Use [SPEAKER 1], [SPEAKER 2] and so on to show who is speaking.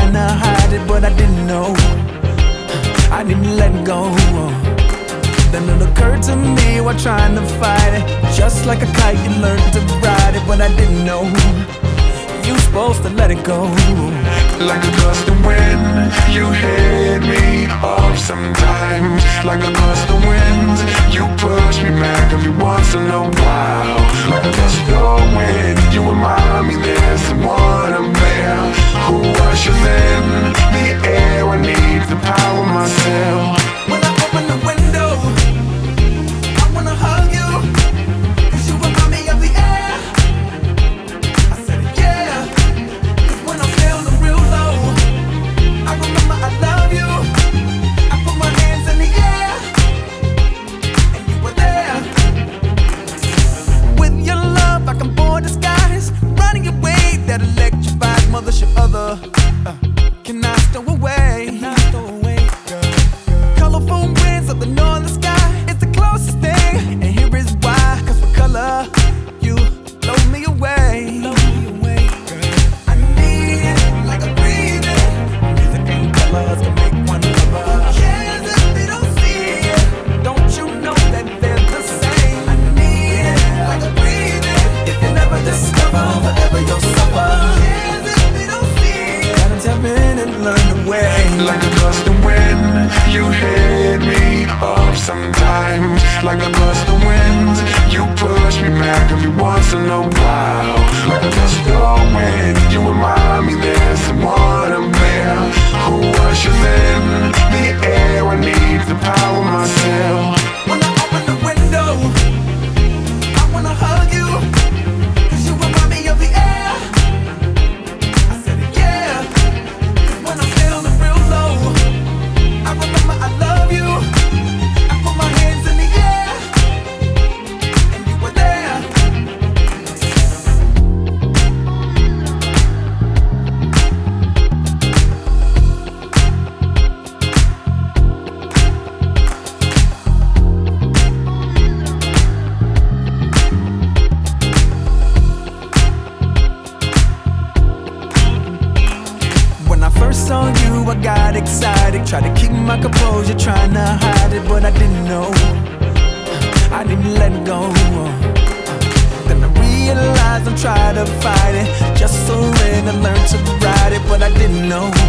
[SPEAKER 1] trying to hide it, but I didn't know. I didn't let go. Then it occurred to me while trying to fight it. Just like a kite, you learn to ride it, but I didn't know you supposed to let it go.
[SPEAKER 2] Like a gust of wind, you hit me off sometimes. Like a gust of wind, you push me back every once in a while. Like a gust of wind, you remind me there's someone up there who ushers in the air. I need the power myself.
[SPEAKER 1] When I open the window, I wanna hug you, 'cause you remind me of the air. I said yeah, 'cause when I'm feeling real low, I remember I love you. I put my hands in the air, and you were there. With your love, I can board the skies, riding your wave that electrifies mother should other. Can I stow away? Colorful winds of the northern sky is the closest thing, and here is why. 'Cause with color, you blow me away. I need it like a breathing. Music and colors can make one lover. Who cares if they don't see it? Don't you know that they're the same? I need it like a breathing. If you never discover, forever you'll suffer. Who cares if they don't see it? Gotta tap in and learn the way.
[SPEAKER 2] Like a gust of wind, you hit me off sometimes. Like a gust of wind, you push me back every once in a while. Like a gust of wind, you remind me there's someone up there who ushers in the air. I need the power myself.
[SPEAKER 1] When I open the window, I wanna hug you, 'cause you remind me of the air. I said yeah, 'cause when I'm feeling real low, I remember I love you. I put my hands in the air, and you were there. When I first saw you, I got excited. Tried to keep my composure, trying to hide it, but I didn't know. I didn't let go. Then I realized I'm trying to fight it. Just surrender, learn to ride it, but I didn't know